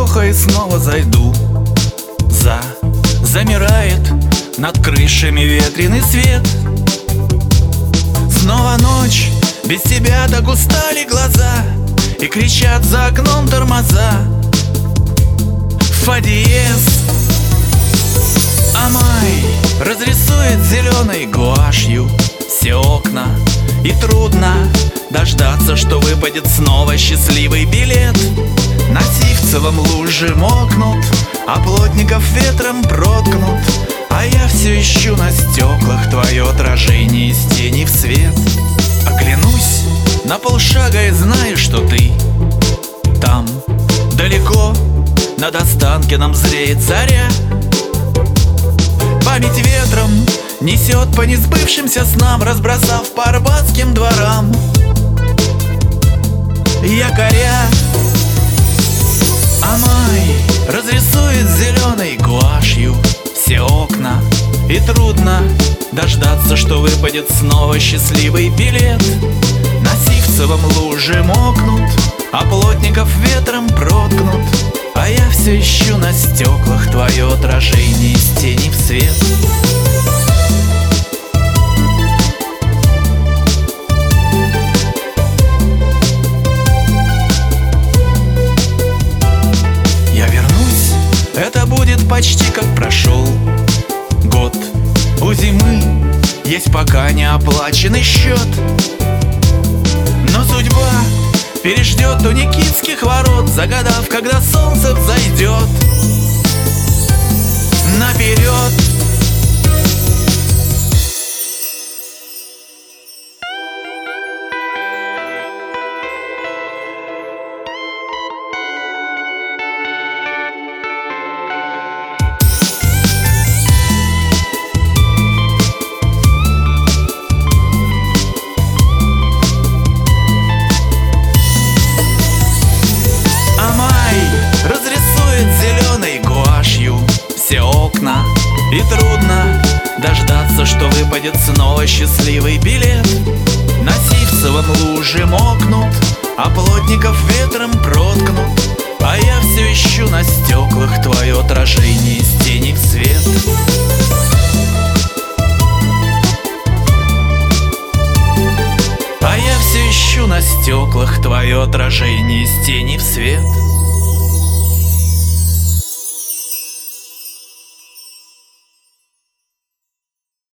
вздоха и снова зайду. Замирает над крышами ветреный свет. Снова ночь, без тебя так устали глаза, и кричат за окном тормоза. Фа диез, а май разрисует зеленой гуашью все окна, и трудно дождаться, что выпадет снова счастливый билет. На Сивцевом лужи мокнут, а плотников ветром проткнут, а я все ищу на стеклах твое отражение из тени в свет. Оглянусь на полшага и знаю, что ты там, далеко, над Останкиным зреет заря. Память ветром несет по несбывшимся снам, разбросав по арбатским дворам якоря. А май разрисует зеленой гуашью все окна, и трудно дождаться, что выпадет снова счастливый билет. На Сивцевом лужи мокнут, а плотников ветром проткнут, а я все ищу на стеклах твое отражение из тени в свет. Я вернусь, это будет почти как прошел год. У зимы есть пока не оплаченный счет, но судьба переждет у Никитских ворот, загадав, когда солнце взойдет. Наперед! Все окна, и трудно дождаться, что выпадет снова счастливый билет. На Сивцевом лужи мокнут, а плотников ветром проткнут, а я все ищу на стеклах твое отражение из тени в свет. А я все ищу на стеклах твое отражение из тени в свет.